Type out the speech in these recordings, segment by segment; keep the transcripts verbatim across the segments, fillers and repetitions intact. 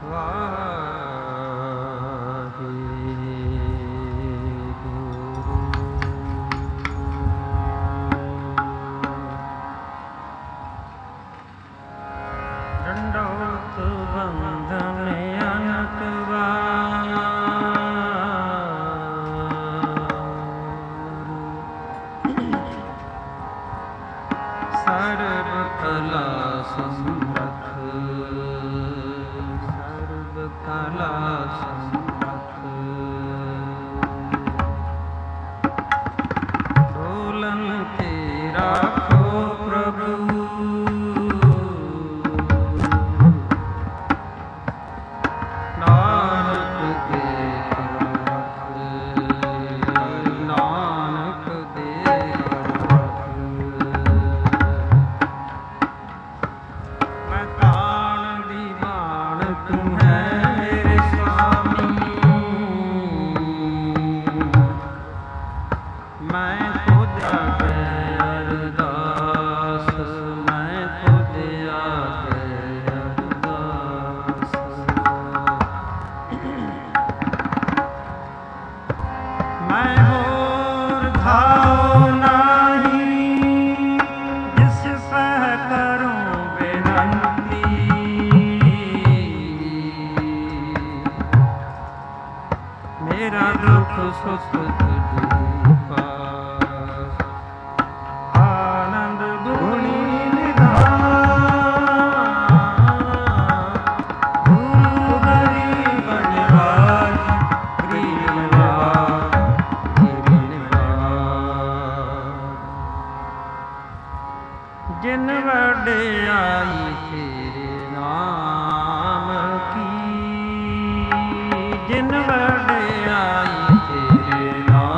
जिन वड्याई तेरे नाम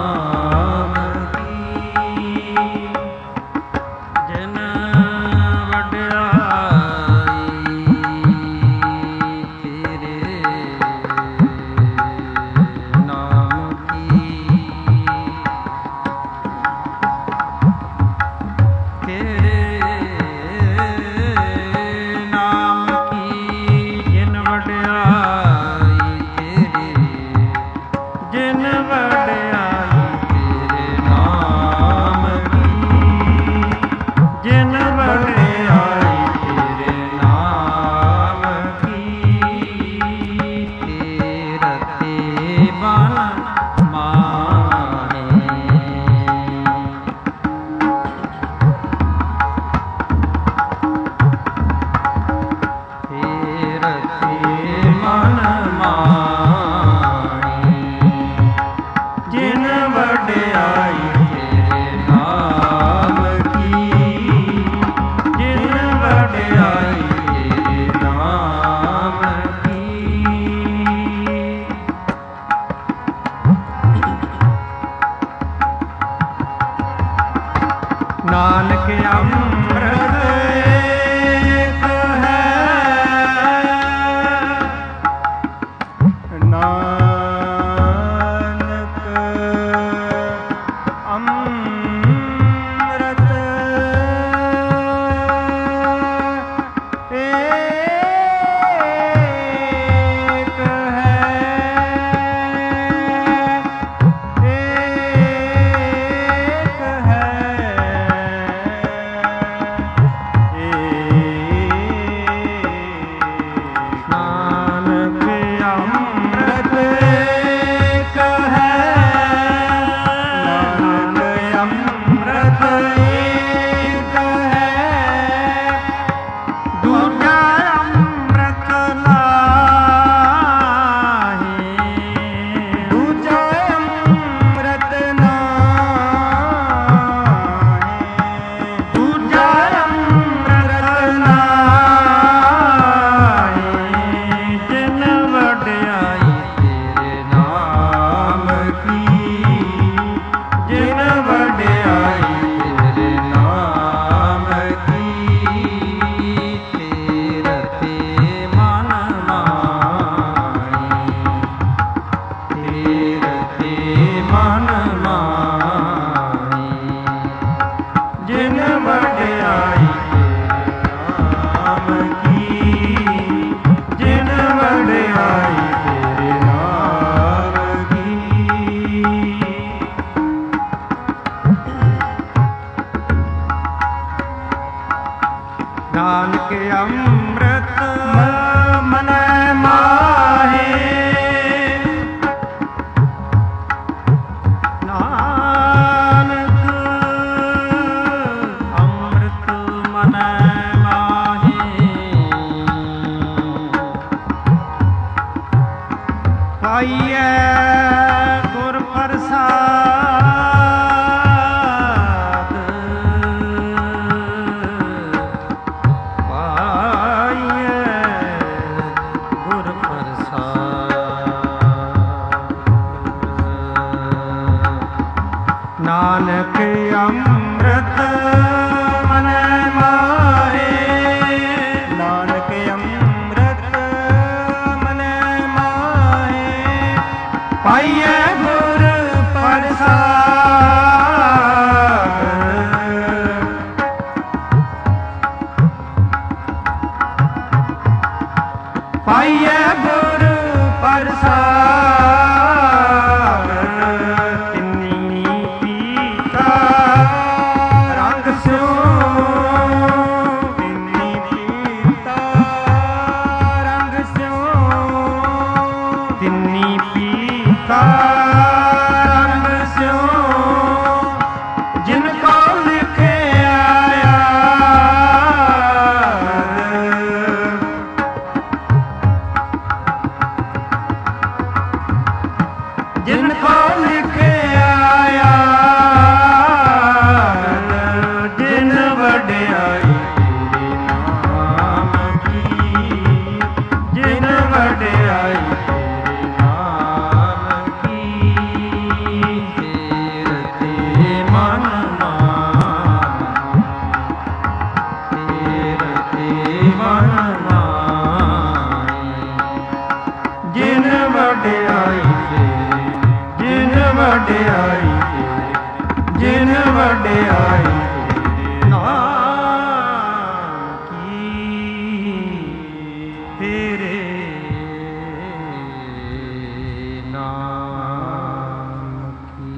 ਪਾਈਐ ਗੁਰ ਪ੍ਰਸਾਦ ਤਿੰਨੀ ਪੀਤਾ ਰੰਗ ਸਿਉ ਤਿੰਨੀ ਪੀਤਾ ਰੰਗ ਸਿਉ ਤਿੰਨੀ ਪੀਤਾ ਰੰਗ ਸਿਉ ਜਿਨ ਕੋ ਲਿਖਿਆ ਜਿਨ ਕੋ ਲਿਖਿਆ ਜਿਨ ਵਡਿਆਈ ਤੇਰੇ ਨਾਮ ਕੀ ਜਿਨ ਵਡਿਆਈ ਤੇਰੇ ਨਾਮ ਕੀ ਤੇਰ ਤੇ ਮਨ ਮਾਨ ਤੇਰ ਤੇ ਮਨ ਮਾਨ ਜਿਨ ਵਡਿਆਈ ਜਿਨ ਵਡਿਆਈ ਜਿਨ ਵਡਿਆਈ ਨਾਮ ਕੀ ਤੇਰੇ ਨਾਮ ਕੀ।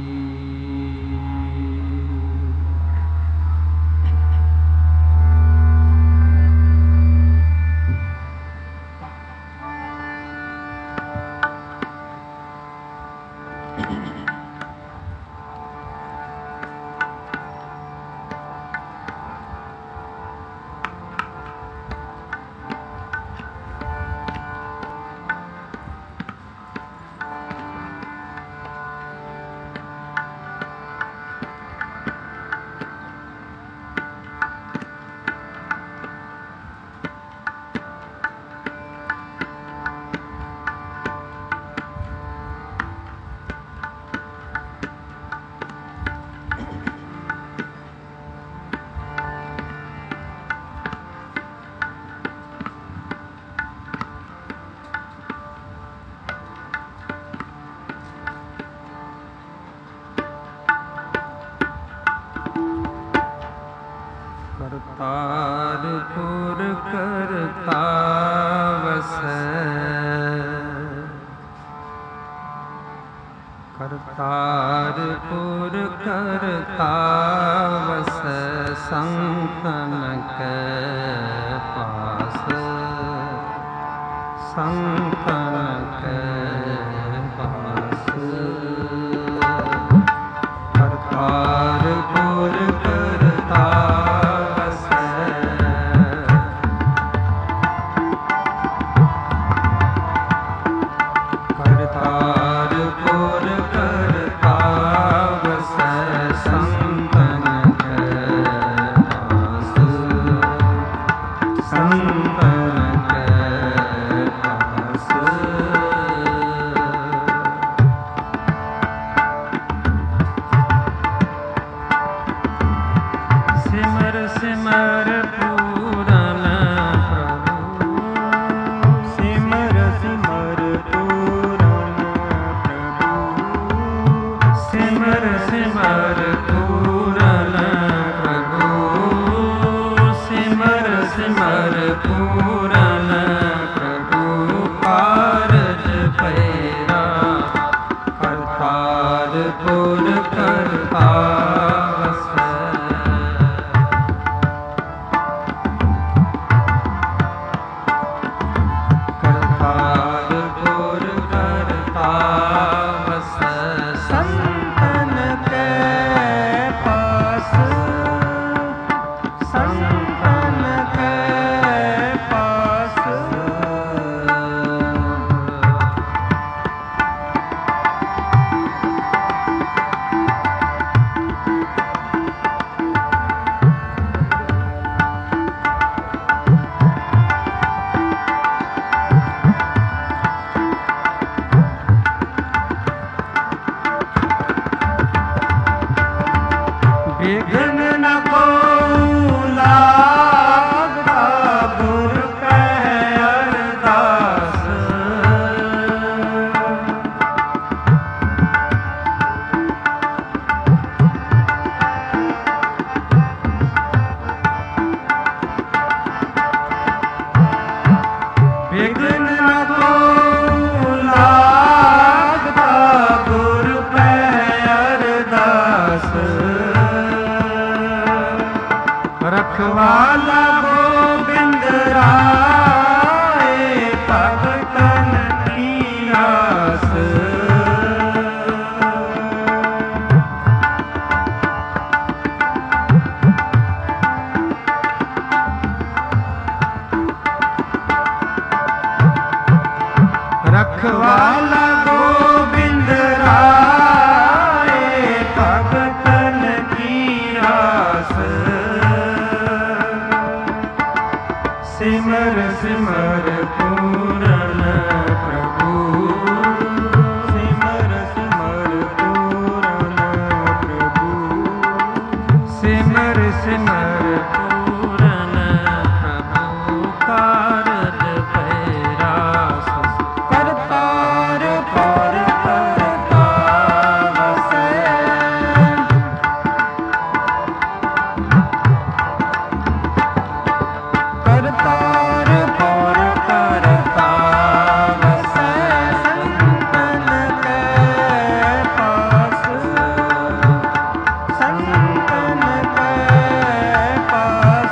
ਕਰਤਾਰਪੁਰ ਕਰਤਾ ਵਸੈ ਕਰਤਾਰਪੁਰ ਕਰਤਾ ਵਸੈ ਸੰਤਨ ਕੈ ਪਾਸ ਸੰਤਨ ਕੈ ਪਾਸ ਕਰਤਾਰਪੁਰ ਕਰਤਾ ਕਰਤਾਰਪੁਰ ਕਰਤਾ ਵਸੈ ਸੰਤਨ ਕੈ ਪਾਸ ਸੰਤਨ ਕੈ ਪਾਸ विघ्न न को लागता गुर पै अरदास रखवाला गोबिंद राय भगतन की आस रखवाला गोबिंद राय भगतन की आस सिमर सिमर पूरन प्रभु सिमर सिमर पूरन प्रभु सिमर सिमर पूरन प्रभु कारज पैरास करतार पर करता वसै करतार पर करता वसै संतन के पास संतन के पास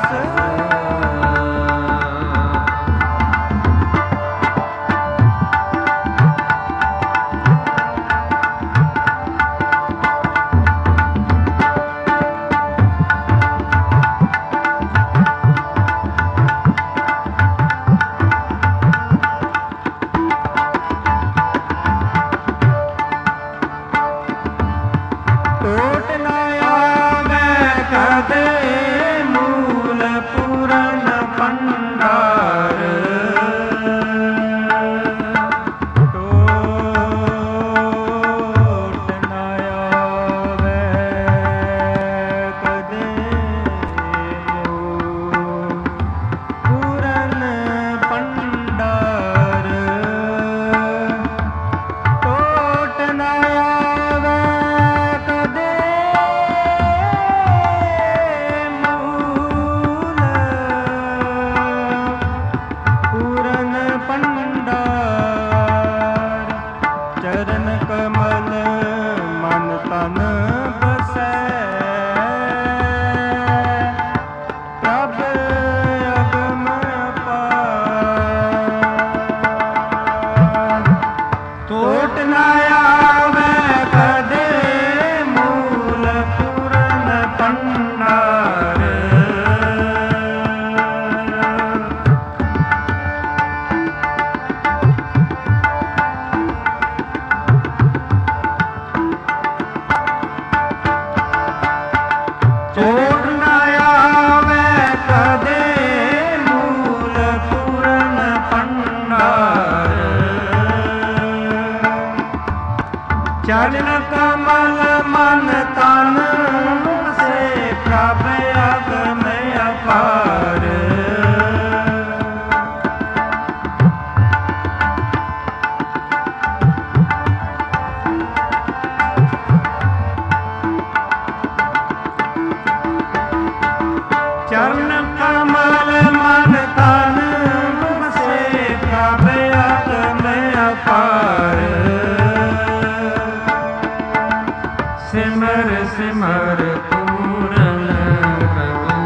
टूट न आवे कदे मूल पूरन भंडार टूट न आवे कदे मूल पूरन भंडार टूट न आवे कदे मूल पूरन भंडार चरण कमल मन तन बसै प्रभ अगम अपार टूट न आवे कदे मूल पूरन भंडार टूट न आवे कदे मूल पूरन भंडार चरण कमल मन तन से प्रभ अगम अपार चरण कमल मन तन से प्रभ अगम अपार सिमर सिमर पूरन प्रभु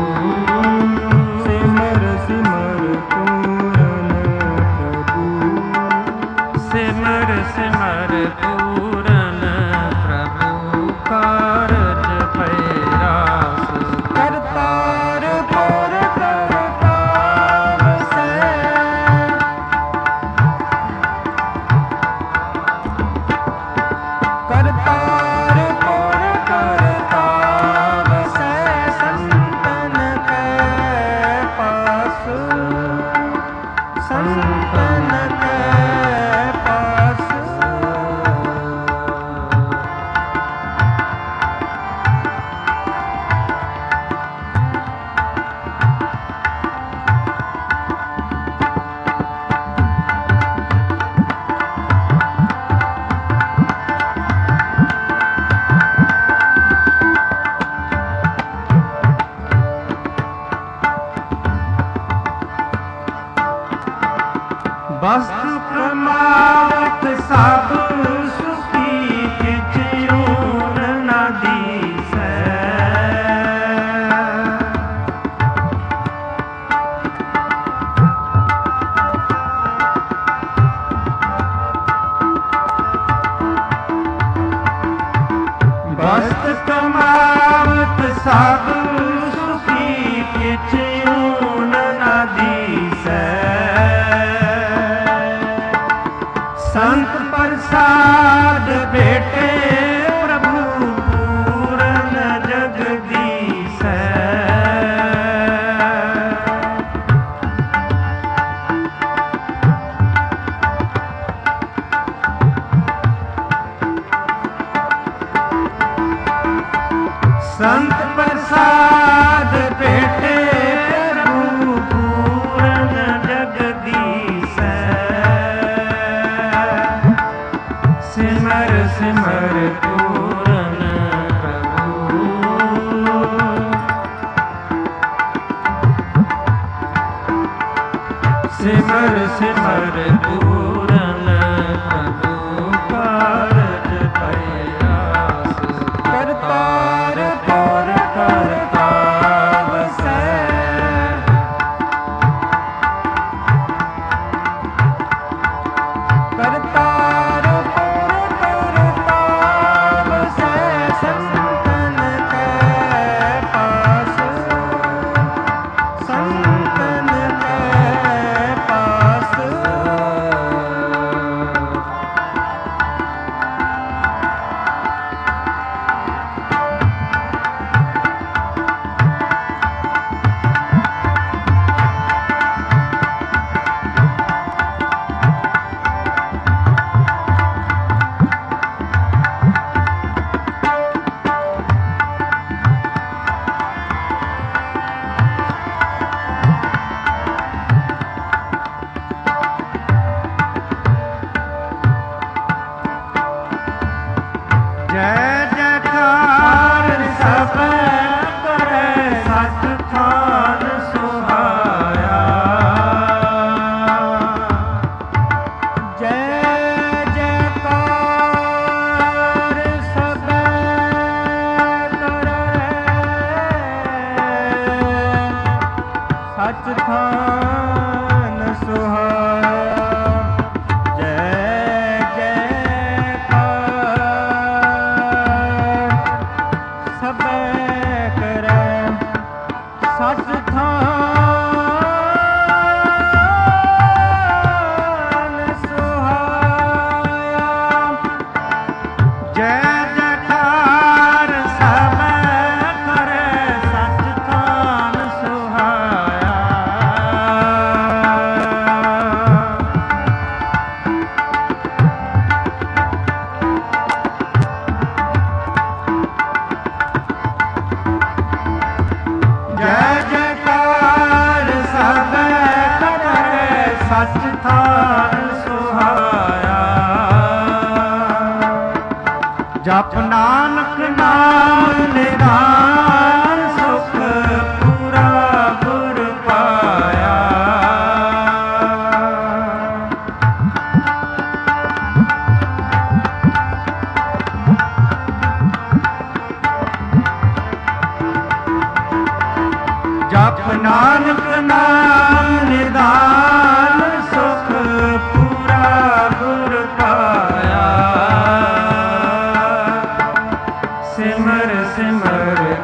सिमर सिमर पूरन प्रभु सिमर सिमर पूरन प्रभु कारज पैरास करतार पर करता वसै करतार पर करता वसै संतन के पास संतन के पास ਵਸਤੁ ਕਮਾਵਤ ਸਭ ਸੁਖੀ ਕਿਛ ਊਨ ਨਾ ਦੀਸੈ। ਵਸਤੁ ਕਮਾਵਤ ਸਭ ਸੁਖੀ ਕਿਛ ਊਨ ਨਾ ਦੀਸੈ। ਸੰਤ ਪ੍ਰਸਾਦ ਭੇਟੇ ਪ੍ਰਭੂ ਪੂਰਨ ਜਗਦੀਸੈ। ਸੰਤ ਪ੍ਰਸਾਦ ਭੇਟੇ ਪ੍ਰਭੂ ਪੂਰਨ ਜਗਦੀਸੈ। ਸਿਮਰ ਸਿਮਰ ਪੂਰਨ ਪ੍ਰਭੂ। ਸਿਮਰ ਸਿਮਰ ਪੂਰਨ ਪ੍ਰਭੂ ਕਾਰਜ ਪ੍ਰਯਾਸ। ਕਰਤਾਰ ਪੁਰ ਕਰਤਾ ਵਸੈ। ਕਰਤਾਰ ਪੁਰ ਕਰਤਾ ਵਸੈ। ਸੰਤਨ ਕੈ ਪਾਸ। ਸੰਤਨ ਕੈ ਪਾਸ। ਜੈ ਜੈਕਾਰ ਸਭੈ ਕਰੈ ਸਚ ਥਾਨ ਸੁਹਾਇਆ। ਜੈ ਜੈਕਾਰ ਸਭੈ ਕਰੈ ਸਚ ਥਾਨ ਸੁਹਾਇਆ। ਸਚ ਥਾਨ ਸੁਹਾਇਆ। ਜੈ ਜੈਕਾਰ ਸਭੈ ਕਰੈ ਸਚ ਥਾਨ ਸੁਹਾਇਆ। ਜੈ ਜੈਕਾਰ ਸਭੈ ਕਰੈ ਸਚ ਥਾਨ ਸੁਹਾਇਆ। ਜਪ ਨਾਨਕ ਨਾਮ ਨਿਧਾਨ ਸੁਖ ਪੂਰਾ ਗੁਰ ਪਾਇਆ। ਜਪ ਨਾਨਕ ਨਾਮ ਨਿਧਾਨ ਸੁਖ ਪੂਰਾ ਗੁਰ ਪਾਇਆ। ਸਿਮਰ ਸਿਮਰ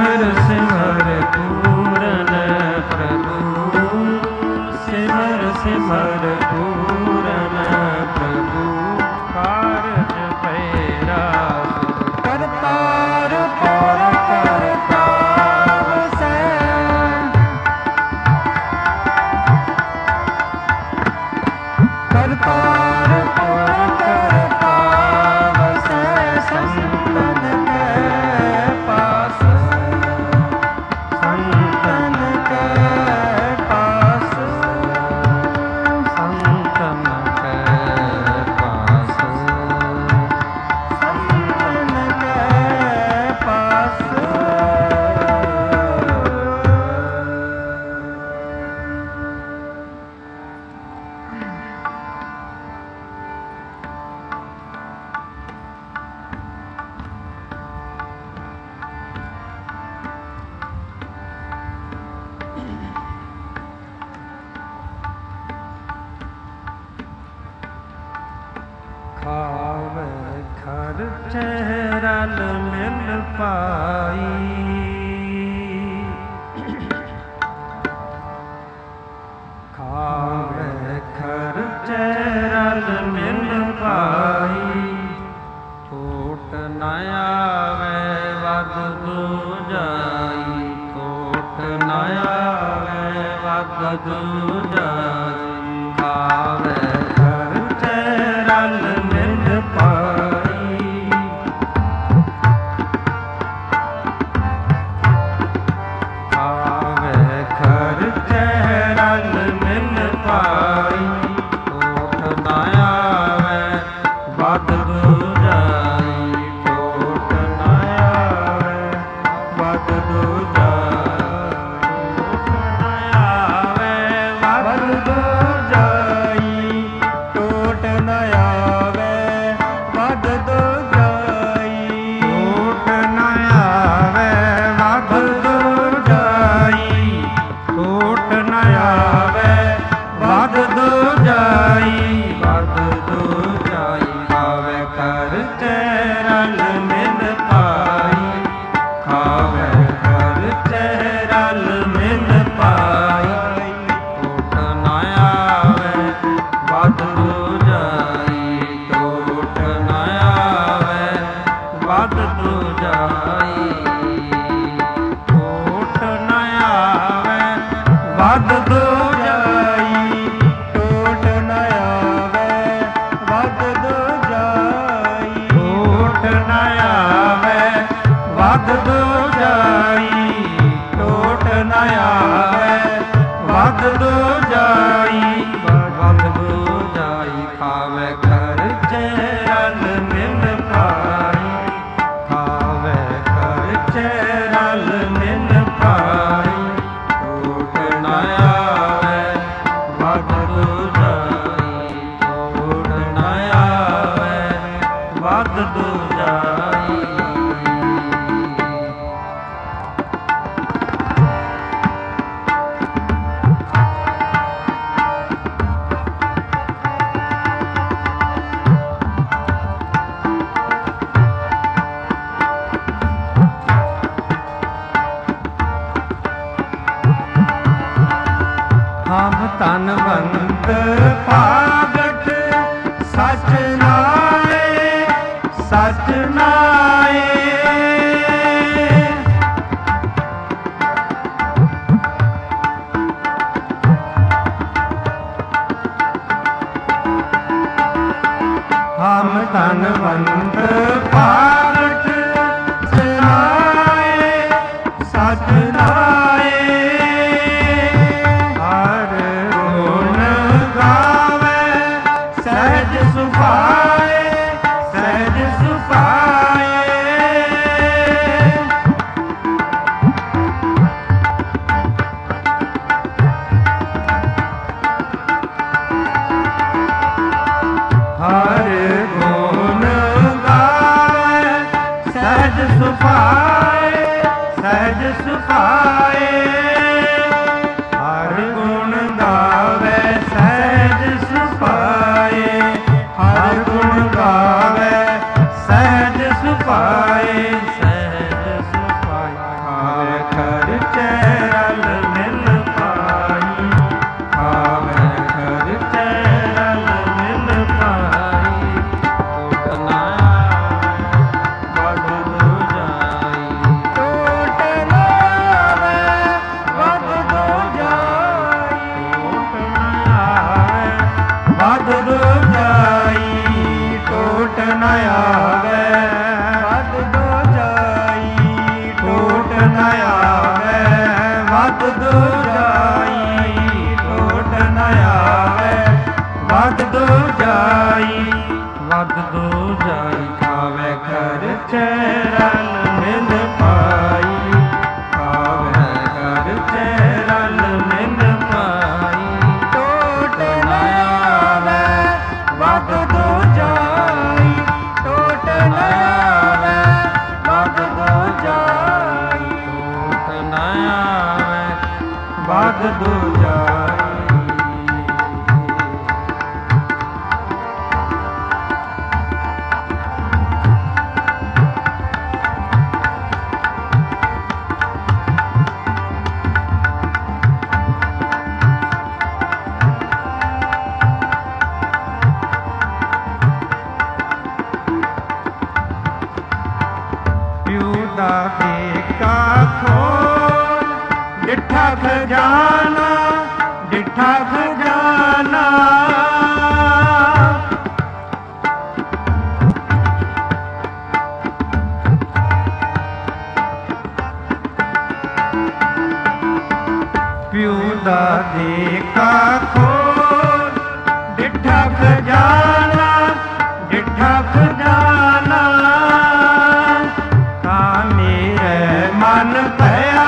ਸਿਮਰ ਸਿਮਰ ਪੂਰਨ ਪ੍ਰਭੂ, ਸਿਮਰ ਸਿਮਰ ਪੂਰਨ ਪ੍ਰਭੂ, ਕਾਰਜ ਪੈਰਾ ਕਰਤਾਰ ਪੁਰ ਕਰਤਾ ਵਸੈ, ਕਰਤਾਰ ਪੁਰ ਕਰਤਾ ਵਸੈ, ਸੰਤਨ ਕੈ ਪਾਸ, ਸੰਤਨ ਕੈ ਪਾਸ, ਸੰਤਨ ਕੈ ਪਾਸ, ਸੰਤਨ ਕੈ ਪਾਸ। ਖਾਵੇ ਖਰਚ ਰਲ ਮਿਲ ਪਾਈ, ਖਾਵੇ ਖਰਚ ਰਲ ਮਿਲ ਪਾਈ, ਟੋਟ ਨ ਆਵੇ ਵਧ ਦੂਜਾਈ, ਟੋਟ ਨ ਆਵੇ ਵਧ ਦੂਜਾਈ, ਖਾਵੇ ਖਰਚ ਰਲ ਮਿਲ ਪਾਈ, ਖਾਵੇ ਖਰਚ ਰਲ ਮਿਲ ਪਾਈ, ਟੋਟ ਨ ਆਵੇ ਵਧ ਦੂਜਾਈ, ਟੋਟ ਨ ਆਵੇ ਵਧ ਦੂਜਾਈ, ਟੋਟ ਨ ਆਵੇ ਵਧ ਦੂਜਾਈ, ਟੋਟ ਨ ਆਵੇ ਵਧ ਦੂਜਾਈ, ਟੋਟ ਨ ਆਵੇ ਵਧ ਦੂਜਾਈ, ਵਧ ਦੂਜਾਈ, ਖਾਵੇ ਖਰਚ ਰਲ ਮਿਲ ਪਾਈ, ਖਾਵੇ ਖਰਚ ਰਲ ਮਿਲ ਪਾਈ, ਟੋਟ ਨ ਆਵੇ ਵਧ ਦੂਜਾਈ, ਟੋਟ ਨ ਆਵੇ ਵਧ ਦੂਜਾਈ, ਟੋਟ ਨ ਆਵੇ ਵਧ ਦੂਜਾਈ, ਟੋਟ ਨ ਆਵੇ ਵਧ ਦੂਜਾਈ, ਟੋਟ ਨ ਆਵੇ ਵਧ ਦੂਜਾਈ, ਟੋਟ ਨ ਆਵੇ ਵਧ ਦੂਜਾਈ, ਵਧ ਦੂਜਾਈ, ਖਾਵੇ ਖਰਚ ਰਲ ਮਿਲ ਪਾਈ, ਖਾਵੇ ਖਰਚ ਰਲ ਮਿਲ ਪਾਈ, ਟੋਟ ਨ ਆਵੇ ਵਧ ਦੂਜਾਈ, ਟੋਟ ਨ ਆਵੇ ਵਧ ਦੂਜਾਈ। ਹਮ ਧਨਵੰਤ ਭਾਗਠ ਸਚ ਨਾਏ, ਸਚ ਨਾਏ, ਹਮ ਧਨਵੰਤ ਭਾਗਠ ਸਚ ਨਾਏ, ਸਚ ਨਾਏ, ਸਹਿਜ ਸੁਭਾਏ, ਸਹਿਜ ਸੁਭਾਏ, ਹਰ ਗੁਣ ਗਾਵੇ ਸਹਿਜ ਸੁਭਾਏ, ਸਹਿਜ ਸੁਭਾਏ, ਹਰ ਗੁਣ ਗਾਵੇ ਸਹਿਜ ਸੁਭਾਏ, ਹਰ ਗੁਣ ਗਾਵੇ ਸਹਿਜ ਸੁਭਾਏ, ਸਹਿਜ ਸੁਭਾਏ, ਰਲ ਮਿਲ ਪਾਈ, ਖਾਵੇ ਖਰਚੇ ਰਲ ਮਿਲ ਪਾਈ। ਟੋਟ ਨਾ ਵਧ ਦੂਜਾਈ, ਟੋਟ ਨਾ ਵਧ ਦੂਜਾਈ, ਟੋਟ ਨਾ ਵਧ ਦੂਜਾਈ, ਟੋਟ ਨਾ ਆਵੇ ਵਧ ਦੂਜਾਈ, ਟੋਟ ਨਾ ਆਵੇ ਵਧ ਦੂਜਾਈ, ਟੋਟ ਨਾ ਆਵੇ ਵਧ ਦੂਜਾਈ, ਵਧ ਦੂਜਾਈ। ਖਾਵੇ ਖਰਚੇ ਰਲ ਮਿਲ ਪਾਈ, ਖਾਵੇ ਖਰਚੇ ਰਲ ਮਿਲ ਪਾਈ। ਟੋਟ ਨਾ ਆਵੇ ਵਧ ਦੂਜਾਈ, ਟੋਟ ਨਾ ਆਵੇ ਵਧ ਦੂਜਾਈ, ਟੋਟ ਨਾ ਆਵੇ ਵਧ ਦੂਜਾਈ। ਪਿਉ ਦਾ ਦੇਖਾ ਖੋਲ ਡਿੱਠਾ ਖਜ਼ਾਨਾ, ਡਿੱਠਾ ਖਜ਼ਾਨਾ। ਪਿਉ ਦਾ ਦੇਖਾ ਖੋਲ ਡਿੱਠਾ ਖਜ਼ਾਨਾ, ਡਿੱਠਾ ਖਜ਼ਾਨਾ। ਤਾਂ ਮੇਰੇ ਮਨ ਭਇਆ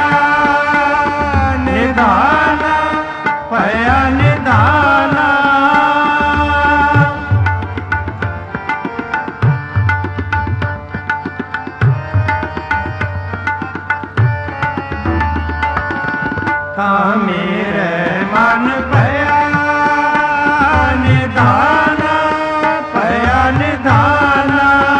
ਨਿਧਾਨ, ਭਇਆ ਨਿਧਾਨ। ਤਾਂ ਮੇਰੇ ਮਨ ਭਇਆ ਨਿਧਾਨ, ਭਇਆ ਨਿਧਾਨ।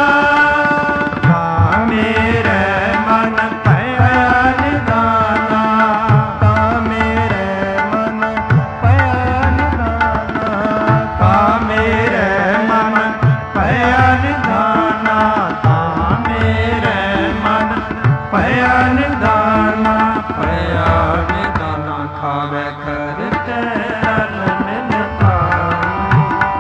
ਤਾਂ ਮੇਰੇ ਮਨ ਭਇਆ ਨਿਧਾਨ, ਤਾਂ ਮੇਰੇ ਮਨ ਭਇਆ ਨਿਧਾਨ, ਤਾਂ ਮੇਰੇ ਮਨ ਭਇਆ ਨਿਧਾਨ, ਤਾਂ ਮੇਰੇ ਮਨ ਭਇਆ ਨਿਧਾਨ, ਭਇਆ ਨਿਧਾਨ। ਖਾਵੇ ਖਰਚੇ ਰਲ ਮਿਲ ਪਾਈ,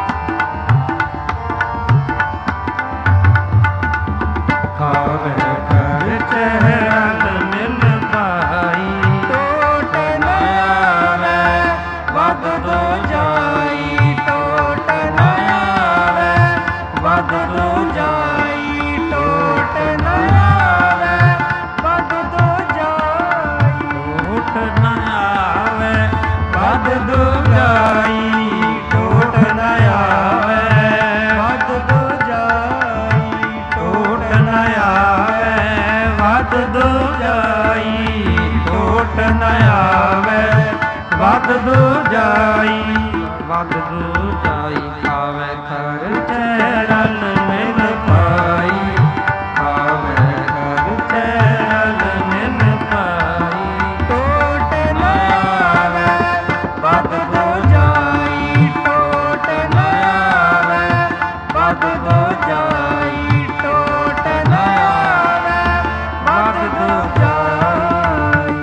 ਖਾਵੇ ਖਰਚੇ ਰਲ ਮਿਲ ਪਾਈ। ਟੋਟ ਨਾ ਆਵੇ ਵਧ ਦੂਜਾਈ, ਟੋਟ ਨਾ ਆਵੇ ਵਧ ਦੂਜਾਈ, ਟੋਟ ਨਾ ਆਵੇ ਵਧ ਦੂਜਾਈ, ਟੋਟ ਨਾ ਆਵੇ ਵਧ ਦੂਜਾਈ, ਟੋਟ ਨਾ ਆਵੇ ਵਧ ਦੂਜਾਈ, ਟੋਟ ਨਾ ਆਵੇ ਵਧ ਦੂਜਾਈ, ਟੋਟ ਨਾ ਆਵੇ ਵਧ ਦੂਜਾਈ, ਵਧ ਦੂਜਾਈ। ਖਾਵੇ ਖਰਚੇ ਰਲ ਮਿਲ ਪਾਈ, ਖਾਵੇ ਖਰਚੇ ਰਲ ਮਿਲ ਪਾਈ। ਟੋਟ ਨਾ ਆਵੇ ਵਧ ਦੂਜਾਈ, ਟੋਟ ਨਾ ਆਵੇ ਵਧ ਦੂਜਾਈ, ਟੋਟ ਨਾ ਆਵੇ ਵਧ ਦੂਜਾਈ।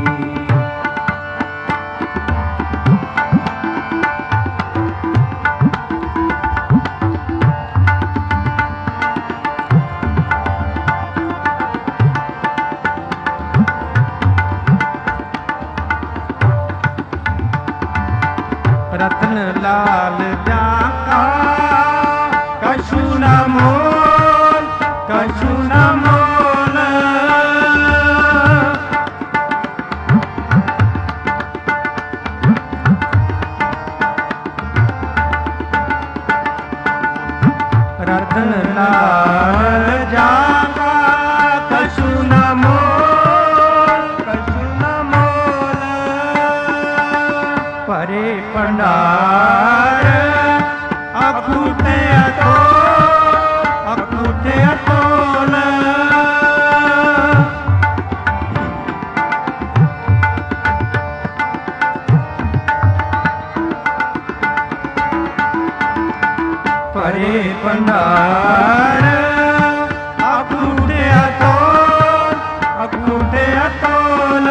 रतन लाल जाका कछु न मोल, कछु न मोल। रतन लाल जाका कछु न मोल, कछु न मोल। परे भंडार परे भंडार अकूटे अतोल अकूटे अतोल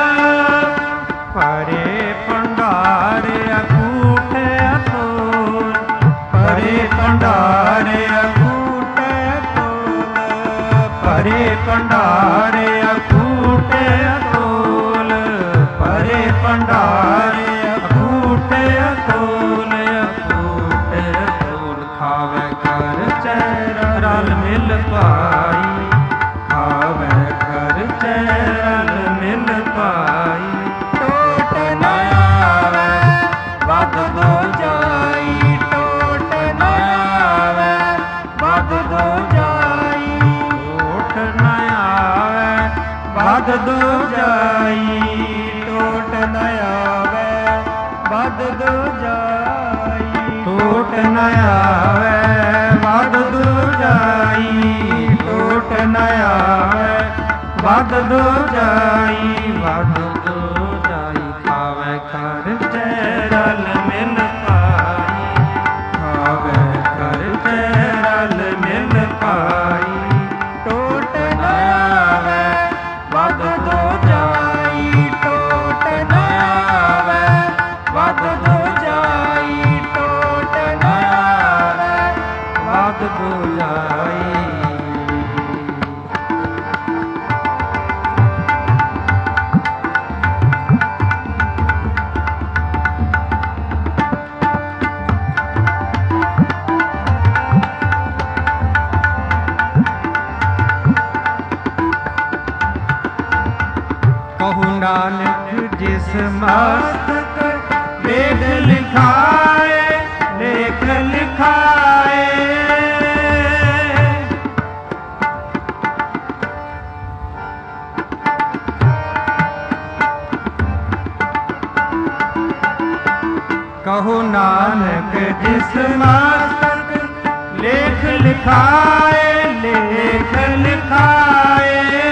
परे भंडार अकूटे अतोल परे भंडार अकूटे अतोल परे भंडार अकूटे अतोल परे भंडार अकूटे अतोल अकूटे अतोल खावे कर चेहरा रल मिल पाई खावे कर चेहरा रल मिल पाई टोट न आवे बद दो जाई टोट न आवे बद दो जाई टोट न आवे बद दो जाई टोट न आवे बद दो जाई टोट न आवे बद दो जाई टोट न आवे बद दो जाई बद दो जाई खावे कर रल मिल पाई खावे कर रल मिल पाई टोट न आवे बद दो जाई टोट न आवे बद दो जाई टोट न आवे बद दो जाई कहु नानक जिस मस्तक वेद लिखाए लेख लिखाए कहु नानक जिस मस्तक लेख लिखाए लेख लिखाए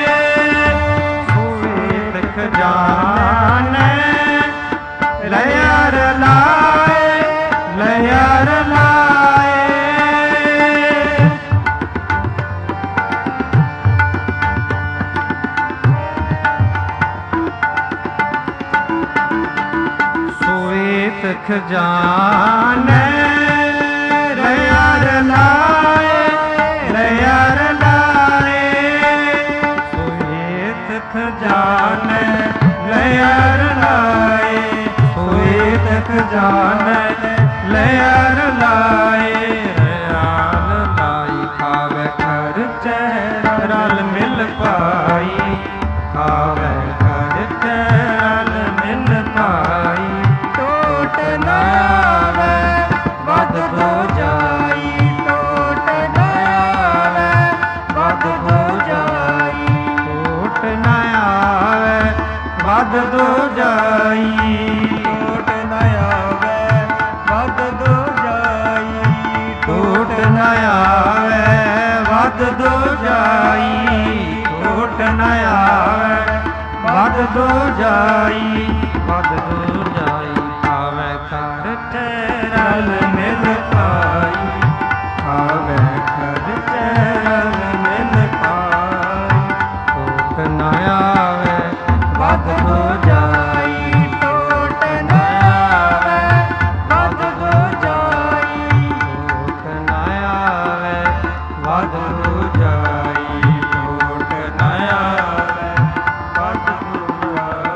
जान लयर लाए लयर लाए सोए खजान लयर लाए लयर लाए सोए खजान लयर लाए सोए खजान लयर लाए रयाल लाई खावे कर चेहरा रल मिल पाई खावे कर चेहरा रल मिल पाई टोट न आवे बद दो जाई टोट न आवे बद दो जाई टोट न आवे बद दो जाई टोट न आवे बद दो जाई टोट न आवे बद दो जाई टोट न आवे बद दो जाई बद दो जाई खावे कर रल मिल पाई खावे कर रल मिल पाई टोट न आवे बद दो जाई टोट न आवे बद दो जाई टोट न आवे बद दो जाई टोट न आवे बद दो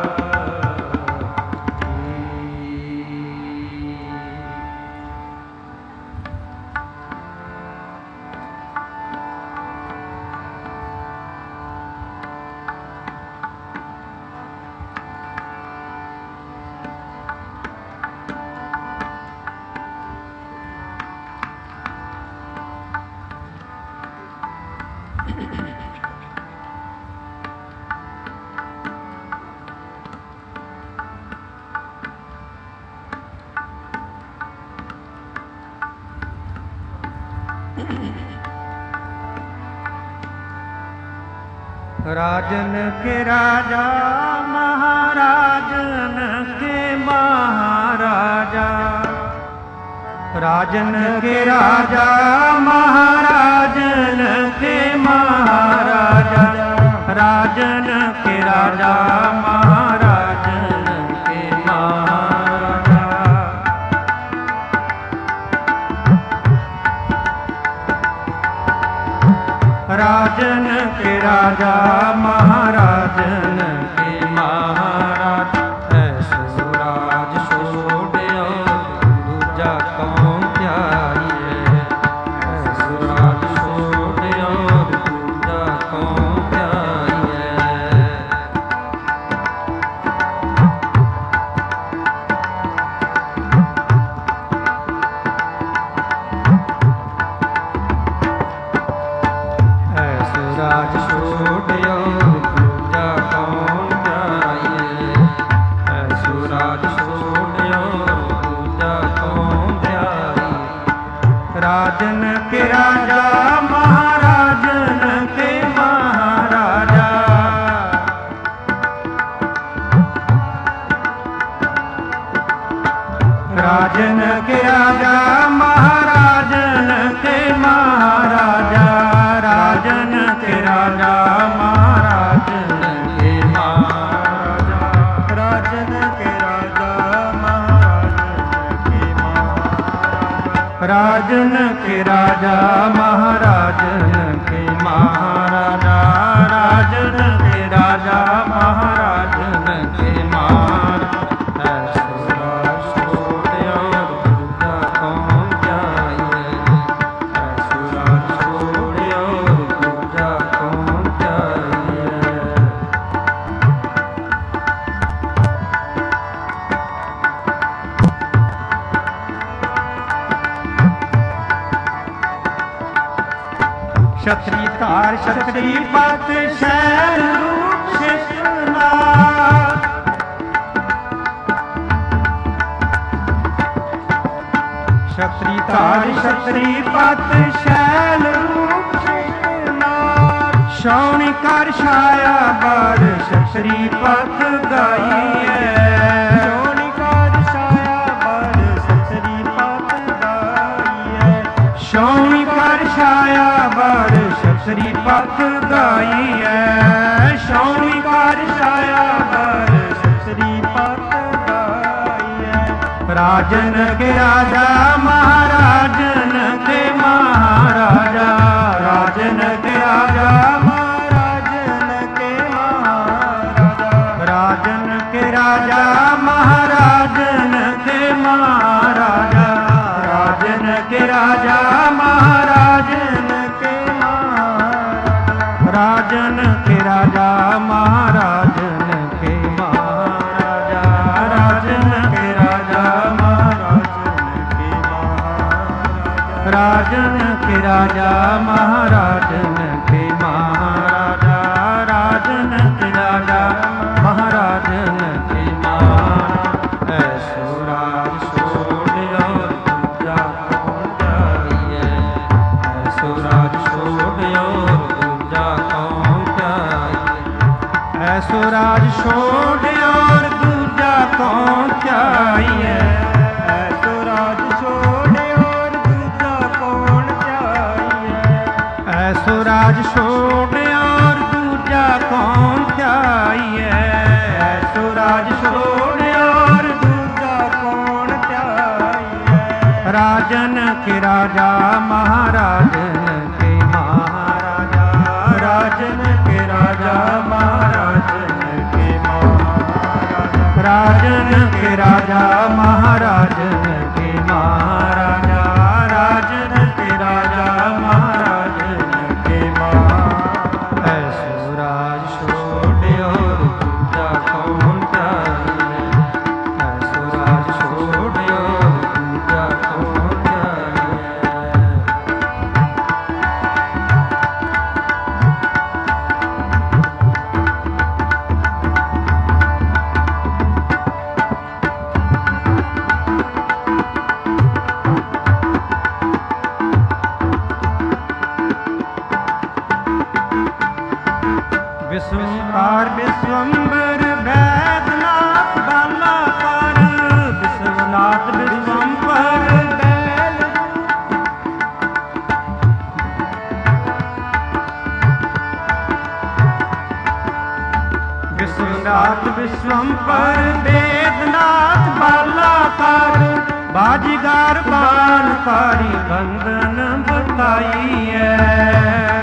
राजन के राजा महाराजन के महाराजा राजन के राजा महाराजन के महाराजा, राजन के राजा महाराजन के महाराजा। राजन के राजा महाराजन के महाराज, ऐसो राज छोड़ियो दूजा कौन ध्याइए, ऐसो राज छोड़ियो दूजा कौन ध्याइए। राज छोड़ियो दूजा कौन ध्याइए, ऐसो राज छोड़ियो दूजा कौन ध्याइए। राजन के राजा महाराजन के महाराजा, राजन के राजा महाराजन के महाराजा, राजन के राजा महाराजन के महाराजा, राजन के राजा महाराजन के महाराजा, राजन के राजा महाराजन के महाराजा, राजन के राजा महाराजन के महाराजा। क्षत्रिय तार क्षत्रिय पत शैल रूप शिष्टना, क्षत्रिय तार क्षत्रिय पत शैल रूप शिष्टना। शौणी कर छाया बर क्षत्रिय पत गाइए, शौणी कर छाया बर क्षत्रिय पत गाइए, शौणी कर छाया बर क्षत्रिय पत गाइए, शौणी कर छाया बर क्षत्रिय पत गाइए। राजन के राजा महाराजन के महाराजा, राजन के राजा महाराजन के महाराजा, राजन के राजा महाराजन के महाराजा, राजन के राजा महाराजन के महाराजा, राजन के राजा महाराजन के महाराजा, राजन के राजा महाराजन के महाराजा, राजन के राजा महाराजन के महाराजा, राजन के राजा महाराजन के महाराजा। ऐसो राज छोड़ियो दूजा कौन ध्याइए, ऐसो राज छोड़ियो दूजा कौन ध्याइए, ऐसो राज छोड़ियो दूजा कौन ध्याइए, ऐसो राज छोड़ियो दूजा कौन ध्याइए, ऐसो राज छोड़ियो दूजा कौन ध्याइए, ऐसो राज छोड़ियो दूजा कौन ध्याइए। राजन के राजा महाराजन के महाराजा, राजन के राजा महाराजन के महाराजा, राजन के राजा महाराजन के महाराजा, राजन के राजा महाराजन के महाराजा। ऐसो राज छोड़ियो दूजा कौन ध्याइए, ऐसो राज छोड़ियो दूजा कौन ध्याइए। विश्वनाथ विश्वम्पर वेदनाथ बालाकार बाजीगार बाणकारी बंधन बताई है।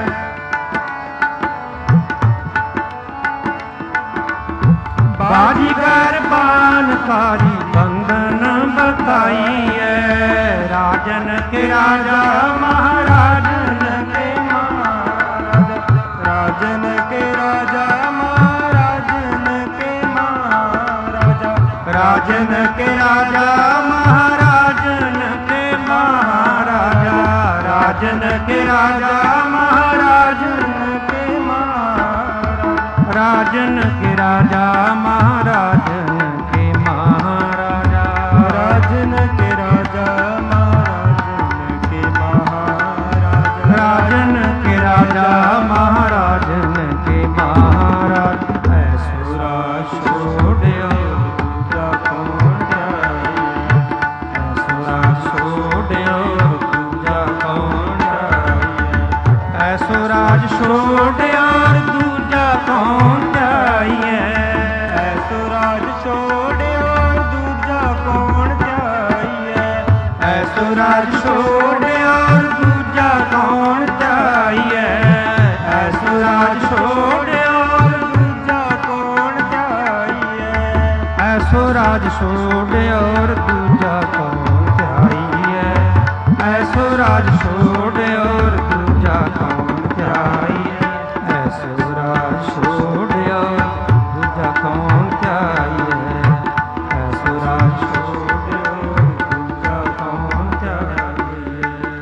बाजीगर बाणकारी बंधन बताई है। राजन के राजा महाराजन के महाराज राजन के राजा महाराजन के महाराजा राजन के राजा महाराजन के महाराजा राजन के राजा महाराजन के महाराजा राजन के राजा महाराजन के महाराजा राजन के राजा महाराजन के महाराजा राजन के राजा महाराजन के महाराज। ऐसुरा छोड़ियो दूजा कौन जाई ऐसुरा छोड़ियो दूजा कौन जाई ऐसुराज छोड़ियो दूजा कौन जाइए ऐसुराज छोड़े और दूजा कौन जाइए ऐसुराज छोड़े और दूजा कौन जाइए ऐसुराज छोड़े और दूजा कौन जाइए ऐसुराज छोड़े और दूजा कौन जाइए ऐसुराज छोड़े और दूजा कौन जाइए ऐसुराज छोड़े और दूजा कौन जाइए ऐसुराज छोड़े और दूजा कौन जाइए।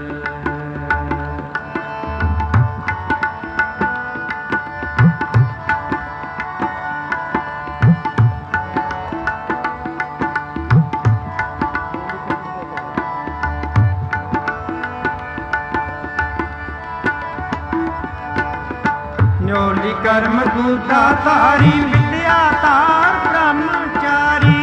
न्योली कर्म दूजा तारी विद्या तार ब्रह्मचारी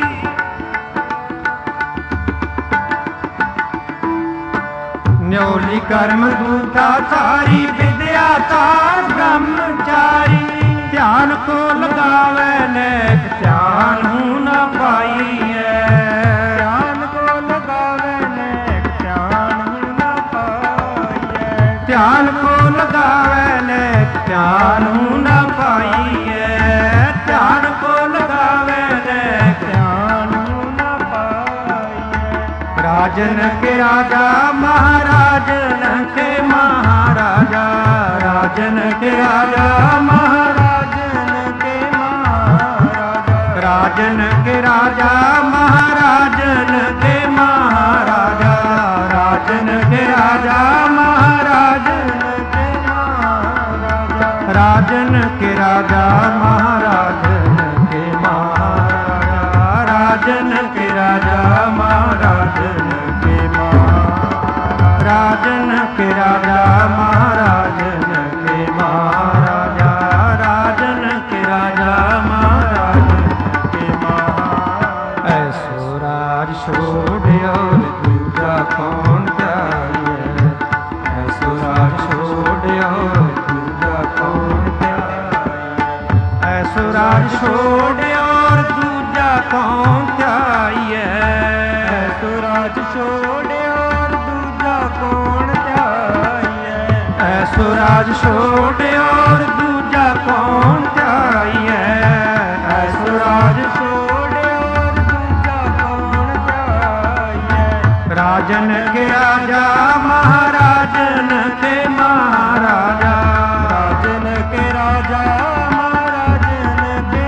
न्योली कर्म दूजा तारी विद्या तार ब्रह्मचारी ध्यान को लगावे नेक ध्यान हूँ न पाई है ध्यान को लगावे नेक ध्यान हूँ न पाई है ध्यान को लगावे नेक ध्यान हूँ न पाई है ध्यान को लगावे नेक ध्यान हूँ न पाई है। राजन के राजा महाराजन के महाराजा राजन के राजा महाराजन के महाराजा राजन के राजा महाराजन के महाराजा राजन के राजा महाराजन के महाराजा राजन के राजा महाराजन के महाराजा राजन के राजा महाराजन के महाराजा राजन के राजा महाराजन के महाराजा राजन के राजा महाराजन के महाराजा। ऐसुराज छोड़े और दूजा कौन जाइए ऐसुराज छोड़े और दूजा कौन जाइए ऐसुराज छोड़े और दूजा कौन जाइए ऐसुराज छोड़े और दूजा कौन जाइए ऐसुराज छोड़े और दूजा कौन जाइए ऐसुराज छोड़े और दूजा कौन जाइए। राजन के राजा महाराजन के महाराजा राजन के राजा महाराजन के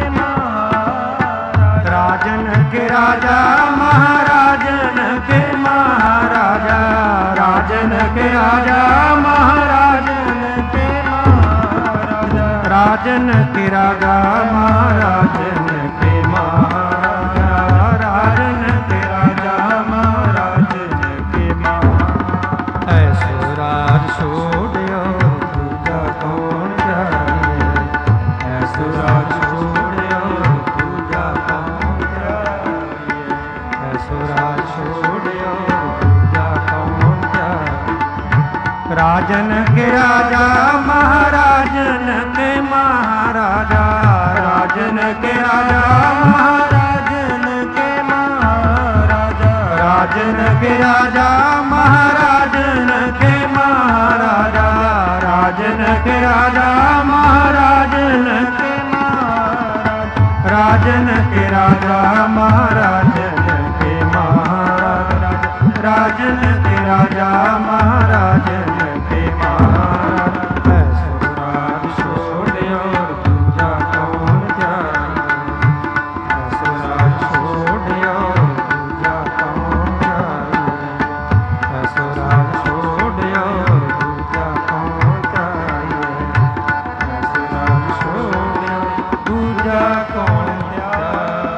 महाराजा राजन के राजा महाराजन के महाराजा राजन के राजा महाराजन के महाराजा राजन के राजा महाराजन के महाराजा राजन के राजा महाराजन के महाराजा। ऐसुराज छोड़े और दूजा कौन जाइए ऐसुराज छोड़े और दूजा कौन जाइए ऐसुराज छोड़े और दूजा कौन जाइए। राजन के राजा महाराजन के महाराजा राजन के राजा महाराजन के महाराजा, राजन के राजा महाराजन के महाराजा, राजन के राजा महाराजन के महाराजा, राजन के राजा महाराजन के महाराजा, राजन के राजा महाराजन के महाराजा। ऐसो राज छोड़ और दूजा कौन जाए, ऐसो राज छोड़ और दूजा कौन जाए, ऐसो राज छोड़ और दूजा कौन जाए, ऐसो राज छोड़ और दूजा कौन जाए।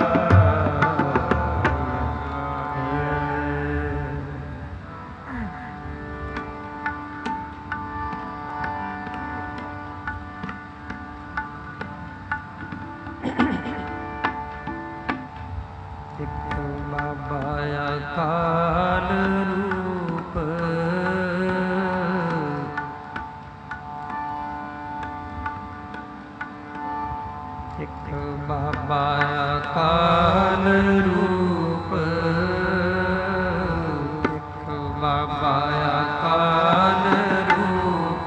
ਇੱਕ ਬਾਬਾ ਅਕਾਲ ਰੂਪ, ਇੱਕ ਬਾਬਾ ਅਕਾਲ ਰੂਪ, ਇੱਕ ਬਾਬਾ ਅਕਾਲ ਰੂਪ,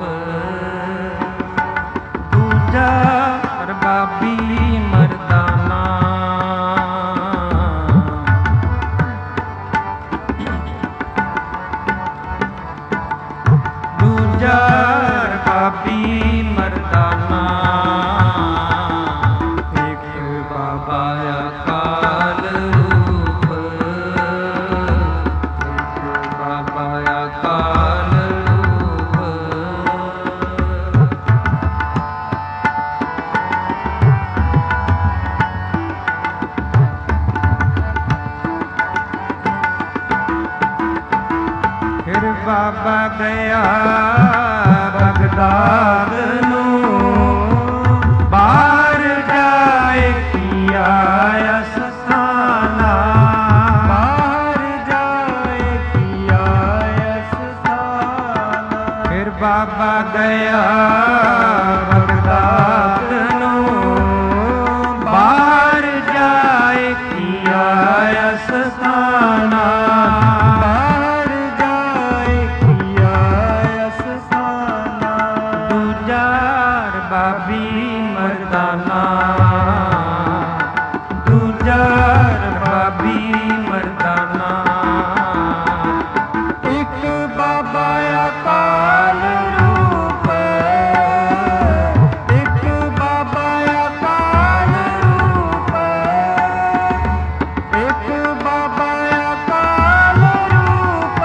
ਦੂਜਾ ਰਬਾਬੀ ਮਰਦਾਨਾ, ਦੂਜਾ ਰਬਾਬੀ ਮਰਦਾਨਾ, ਇੱਕ ਬਾਬਾ ਅਕਾਲ ਰੂਪ, ਇੱਕ ਬਾਬਾ ਅਕਾਲ ਰੂਪ। ਫਿਰ ਬਾਬਾ ਗਿਆ ਬਗਦਾਦ ਨੂੰ, ਬਾਹਰ ਜਾਏ ਕੀਆ ਅਸਥਾਨਾ, ਬਾਹਰ ਜਾਏ ਕੀਆ ਅਸਥਾਨਾ। ਫਿਰ ਬਾਬਾ ਗਿਆ ਬਗਦਾਦ ਨੂੰ, ਬਾਹਰ ਜਾਏ ਕੀਆ ਅਸਥਾਨਾ, ਬਾਹਰ ਜਾਏ ਕੀਆ ਅਸਥਾਨਾ। ਦੂਜਾ ਰਬਾਬੀ ਮਰਦਾਨਾ, ਦੂਜਾ ਰਬਾਬੀ ਮਰਦਾਨਾ, ਇੱਕ ਬਾਬਾ ਅਕਾਲ ਰੂਪ, ਇੱਕ ਬਾਬਾ ਅਕਾਲ ਰੂਪ, ਇੱਕ ਬਾਬਾ ਅਕਾਲ ਰੂਪ,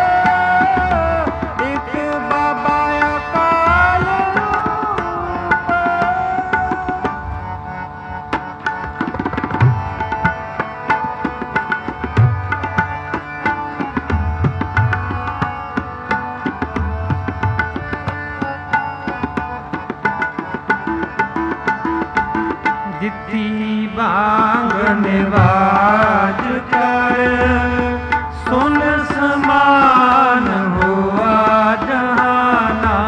ਇੱਕ ਬਾਬਾ ਅਕਾਲ ਰੂਪ। ਦਿੱਤੀ ਬਾਂਗ ਨਿਵਾਜ ਕਰ, ਸੁਨ ਸਮਾਨ ਹੋਆ ਜਹਾਨਾ,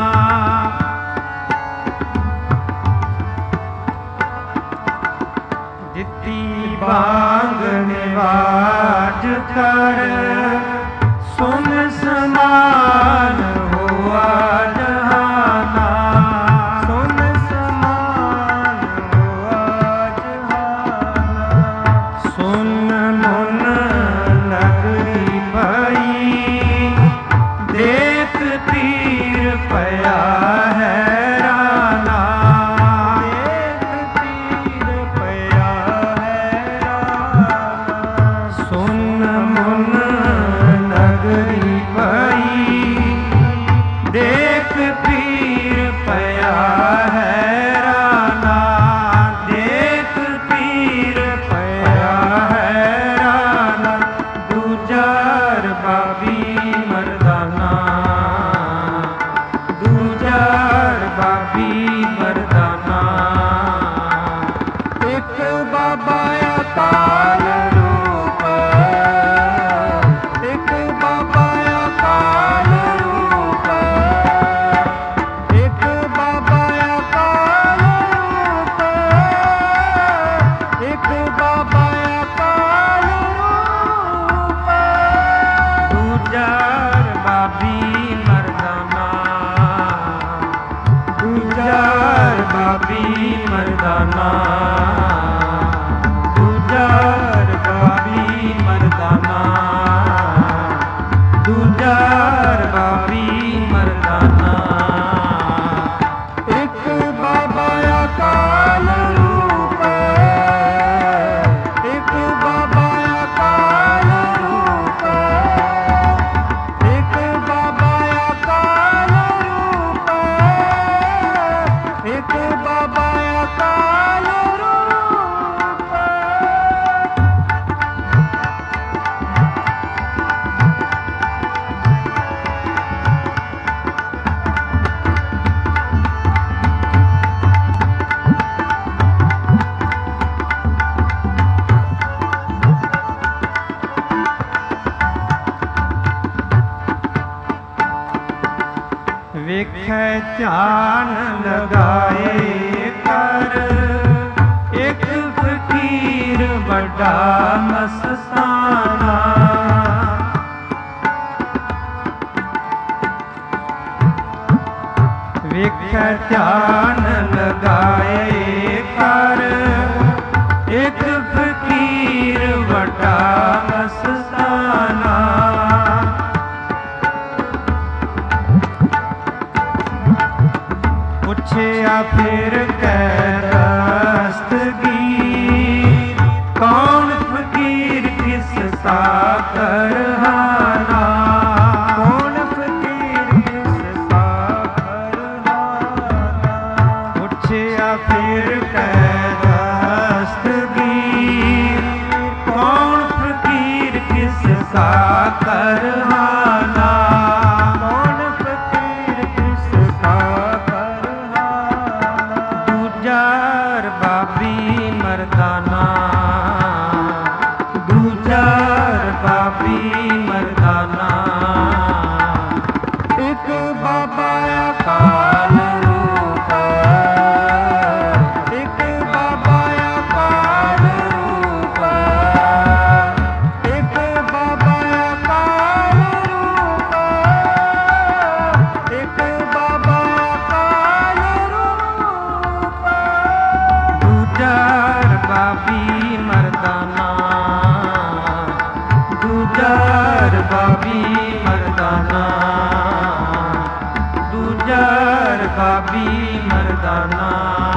ਦਿੱਤੀ ਬਾਂਗ ਨਿਵਾਜ ਕਰ, ਸੁਨ ਸਮਾਨ ਹੋਆ ਜਹਾਨਾ, ਸੁਨ ਸਮਾਨ ਹੋਆ ਜਹਾਨਾ। ਸੁਨ ਮੁਨ ਨਗਰੀ ਪਈ, ਦੇਖ ਪੀਰ ਪਿਆ ਹੈਰਾਨਾ, ਦੇਖ ਪੀਰ ਪਿਆ ਹੈਰਾਨਾ। ਸੁਨ ਮੁਨ ਨਗਰੀ ਪਈ, ਦੇਖ ਪੀਰ ਪਿਆ ਹੈਰਾਨਾ, ਦੇਖ ਪੀਰ ਪਿਆ ਹੈਰਾਨਾ। ਦੂਜਾ ਰਬਾਬੀ ਮਰਦਾਨਾ, ਦੂਜਾ ਰਬਾਬੀ ਮਰਦਾਨਾ, ਇੱਕ ਬਾਬਾ ਅਕਾਲ ਰੂਪ, ਇੱਕ ਬਾਬਾ ਅਕਾਲ ਰੂਪ, ਇੱਕ ਬਾਬਾ ਅਕਾਲ ਰੂਪ, ਵੇਖੈ ਧਿਆਨ ਲਗਾਏ ਕਰ ਇੱਕ ਫਕੀਰ ਵੱਡਾ ਮਸਤਾਨਾ। ਵੇਖੈ ਧਿਆਨ ਲਗਾਏ ਕਰ ਇੱਕ ਫਕੀਰ ਵੱਡਾ ਮਸਤਾਨਾ। ਪੁੱਛਿਆ ਫਿਰ ਕੈ ਦਸਤਗੀਰ ਕੌਣ ਫਕੀਰ ਕਿਸ ਸਾ ਕਰਹਾਨਾ। ਕੌਣ ਫਕੀਰ ਕਿਸ ਸਾ ਕਰਹਾਨਾ। ਪੁੱਛਿਆ ਫਿਰ ਕੈ ਦਸਤਗੀਰ ਕੌਣ ਫਕੀਰ ਕਿਸ ਸਾ ਕਰਹਾਨਾ। ਕੌਣ ਫਕੀਰ ਕਿਸ ਸਾ ਦੂਜਾ ਰਬਾਬੀ ਮਰਦਾਨਾ। ਦੂਜਾ ਰਬਾਬੀ ਮਰਦਾਨਾ। ਇੱਕ ਬਾਬਾ ਅਕਾਲ ਰੂਪ ਇੱਕ ਬਾਬਾ ਅਕਾਲ ਰੂਪ ਇੱਕ ਬਾਬਾ ਅਕਾਲ ਰੂਪ ਇੱਕ ਬਾਬਾ ਅਕਾਲ ਰੂਪ। ਦੂਜਾ ਰਬਾਬੀ ਮਰਦਾਨਾ। ਦੂਜਾ ਰਬਾਬੀ ਮਰਦਾਨਾ। ਦੂਜਾ ਰਬਾਬੀ ਮਰਦਾਨਾ।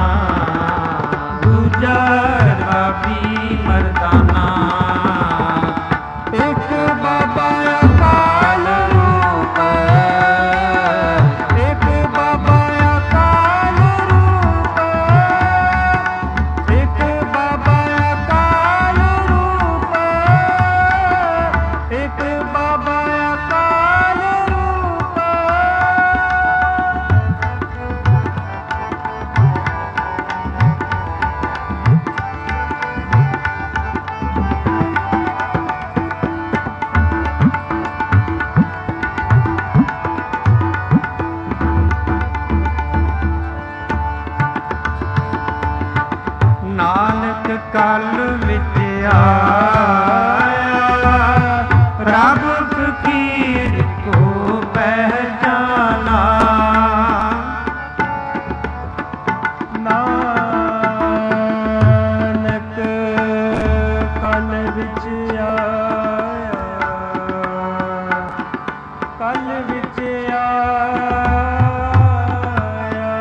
ਦੂਜਾ ਰਬਾਬੀ ਮਰਦਾਨਾ। ਇੱਕ ਬਾਬਾ ਅਕਾਲ ਰੂਪ ਇੱਕ ਬਾਬਾ ਅਕਾਲ ਰੂਪ ਇੱਕ ਬਾਬਾ ਅਕਾਲ ਰੂਪ ਇੱਕ ਬਾਬਾ ਅਕਾਲ ਰੂਪ। ਨਾਨਕ ਕਲ ਵਿੱਚ ਆਇਆ ਰੱਬ ਫਕੀਰ ਕੋ ਪਹਿਚਾਨਾ। ਨਾਨਕ ਕਲ ਵਿੱਚ ਆਇਆ ਕਲ ਵਿੱਚ ਆਇਆ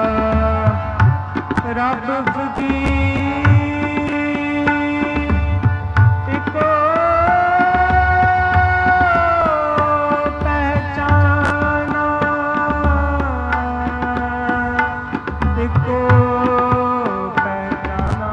ਰੱਬ ਫਕੀਰ ਇੱਕੋ ਪਹਿਚਾਨਾ। ਇੱਕੋ ਪਹਿਚਾਨਾ।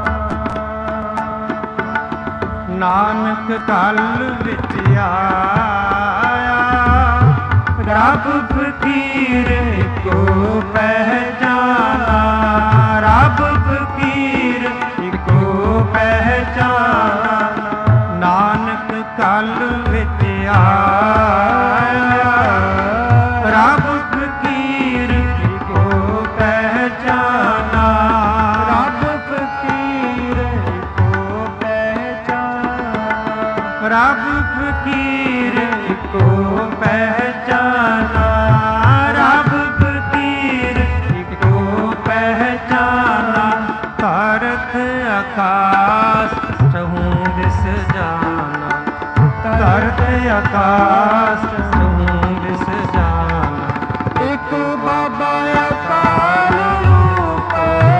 ਨਾਨਕ ਕਲ ਵਿੱਚ ਆਇਆ ਰੱਬ ਫਕੀਰ ਇੱਕੋ ਪਹਿਚਾਨਾ। ਰੱਬ ਫਕੀਰ ਇੱਕੋ ਪਹਿਚਾਨਾ। ਨਾਨਕ ਕਲ ਵਿੱਚ ਆਇਆ ਰੱਬ ਫਕੀਰ ਇੱਕੋ ਪਹਿਚਾਨਾ। ਰੱਬ ਫਕੀਰ ਇੱਕੋ ਪਹਿਚਾਨਾ। ਰੱਬ ਫਕੀਰ ਇੱਕੋ ਪਹਿਚਾਨਾ। ਰੱਬ ਫਕੀਰ ਇੱਕੋ ਪਹਿਚਾਨਾ। ਧਰਤ ਆਕਾਸ਼ ਚਹੂੰ ਦਿਸ ਜਾਨਾ। ਧਰਤ ਆਕਾਸ਼ ਚਹੂੰ ਦਿਸ ਜਾਨਾ। ਇੱਕ ਬਾਬਾ ਅਕਾਲ ਰੂਪ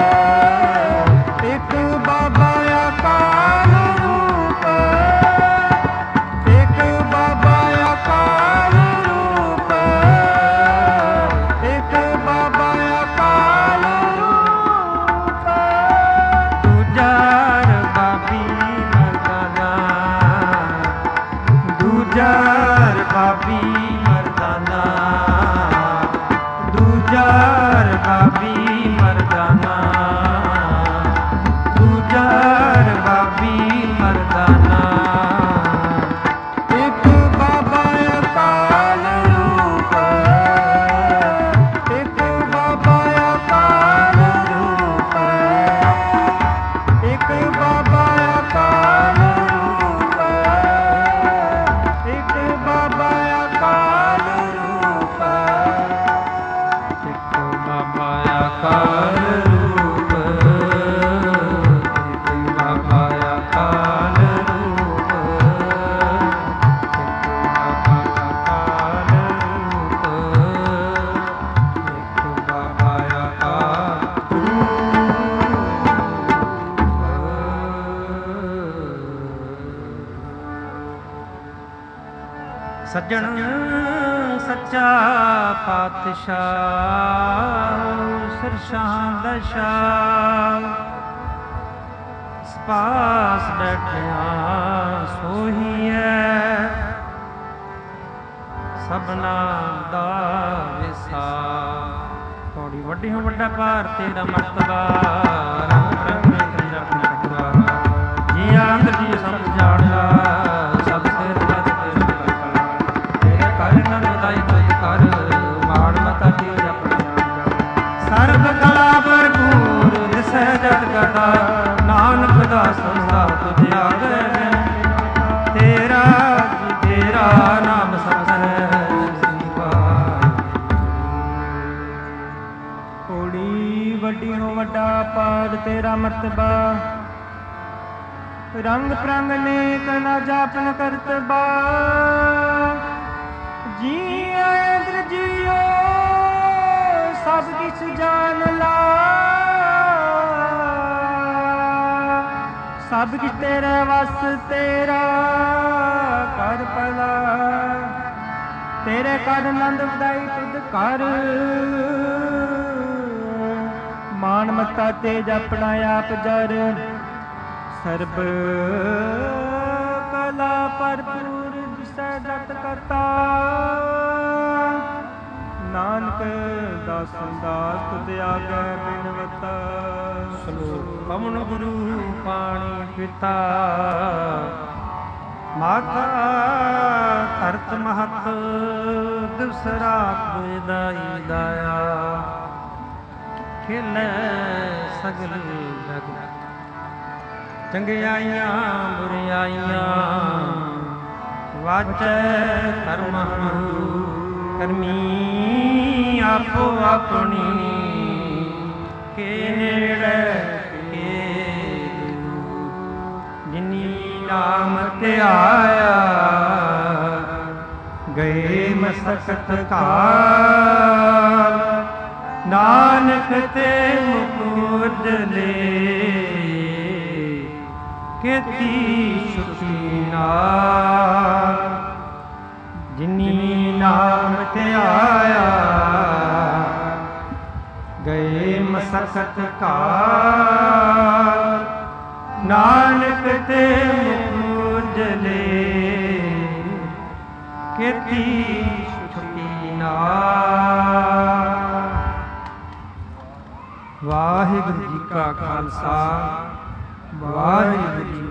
ਇੱਕ ਬਾਬਾ ਅਕਾਲ ਰੂਪ ਇੱਕ ਬਾਬਾ ਅਕਾਲ ਰੂਪ ਇੱਕ ਬਾਬਾ ਅਕਾਲ ਰੂਪ। ਦੂਜਾ ਰਬਾਬੀ ਮਰਦਾਨਾ। ਦੂਜਾ ਰਬਾਬੀ ਸੱਜਣ ਸੱਚਾ ਪਾਤਸ਼ਾਹ ਸਿਰਸ਼ਾਂ ਦਸ਼ਾ ਪਾਸ ਬੈਠਿਆ ਸੋਹੀਐ ਸਭਨਾ ਦਾ ਵਿਸਾ। ਥੋੜੀ ਵੱਡੀ ਹੋ ਵੱਡਾ ਭਾਰ ਤੇਰਾ ਮਰਤਬਾ ਰੰਗ ਬਰੰਗੇ ਤੇਰਾ ਮਰਤਬਾ ਜੀ ਆਂਦ ਜੀ ਸਭ ਜਾਣਿਆ ਸਭ ਸਿਰ ਤਜ ਤੇਰੇ ਕਰ ਨਨ ਵਧਾਈ ਤੁਝ ਕਰ ਮਾਣ ਮਤਾ ਤੇਰਾ ਪ੍ਰਣਾਮ ਸਰਬ ਕਲਾ ਭਰਪੂਰ ਦਿਸੈ ਜਗ ਕਰਤਾ ਨਾਨਕ ਦਾ ਸੰਸਾ ਤੁਝ ਆਗੇ ਤੇਰਾ ਤੇਰਾ ਨਾਮ ਸਤਿ ਥੋੜੀ ਵੱਡੀ ਹੋ ਵੱਡਾ ਪਾਦ ਤੇਰਾ ਮਰਤਬਾ ਰੰਗ ਪ੍ਰੰਗ ਨੇਕ ਨਾ ਜਾਪਨ ਕਰਤਬਾ ਜੀ ਇੰਦਰ ਜੀਓ ਸਭ ਕਿਛ ਜਾਣ ਲਾ ਸਭ ਕਿਛ ਤੇਰੇ ਵਸ ਤੇਰਾ ਕਰ ਭਲਾ ਤੇਰੇ ਕਰ ਆਨੰਦ ਵਧਾਈ ਤੁਧ ਕਰ ਮਾਨ ਮੱਤਾ ਤੇਜ ਆਪਣਾ ਆਪ ਜਰ ਸਰਬ ਕਲਾ ਭਰਪੂਰ ਦਿਸੈ ਜਤ ਕਰਤਾ ਨਾਨਕ ਦਾਸਨ ਦਾਸ ਤੁਧ ਆਗੇ ਬਿਨਵਤਾ। ਸਲੋਕ ਪਵਨ ਗੁਰੂ ਪਾਣੀ ਪਿਤਾ ਮਾਤਾ ਧਰਤ ਮਹਤ ਦਿਵਸ ਰਾਤ ਦੁਇ ਦਾਈ ਦਾਇਆ ਖੇਲੇ ਸਗਲ ਜਗ ਚੰਗਿਆਈਆਂ ਬੁਰਿਆਈਆਂ ਵਾਜੈ ਕਰਮ ਕਰਮੀ ਆਪੋ ਆਪਣੀ ਕੇ ਨੇੜੇ ਕੇ ਜਿਨੀ ਨਾਮ ਧਿਆਇਆ ਗਏ ਮਸਕਤ ਕਾਲ ਨਾਨਕ ਤੇ ਮੁਕੁਦ ਲੈ ਕੀਤੀ ਸੁਖੀ ਨਾਲ ਜਿਨੀ ਨਾਮ ਧਿਆਇਆ ਗਏ ਮਸਕਤ ਕਾਲ ਨਾਨਕ ਤੇ ਮੁਕੁਦ ਲੈ ਕੀਤੀ ਸੁਖੀ ਨਾਲ। ਵਾਹਿਗੁਰੂ ਜੀ ਕਾ ਖਾਲਸਾ ਵਾਹਿਗੁਰੂ ਜੀ